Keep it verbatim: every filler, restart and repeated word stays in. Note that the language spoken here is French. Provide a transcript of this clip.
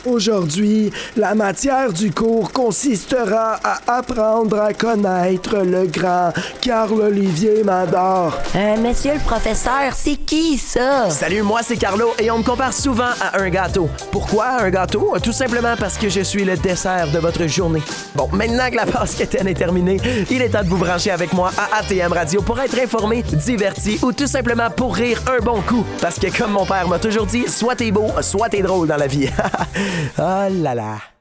Aujourd'hui, la matière du cours consistera à apprendre à connaître le grand Carl-Olivier Mador. Euh, monsieur le professeur, c'est qui ça? Salut, moi c'est Carlo et on me compare souvent à un gâteau. Pourquoi un gâteau? Tout simplement parce que je suis le dessert de votre journée. Bon, maintenant que la passe quétaine est terminée, il est temps de vous brancher avec moi à A T M Radio pour être informé, diverti ou tout simplement pour rire un bon coup. Parce que comme mon père m'a toujours dit, soit t'es beau, soit t'es drôle dans la vie. Oh là là.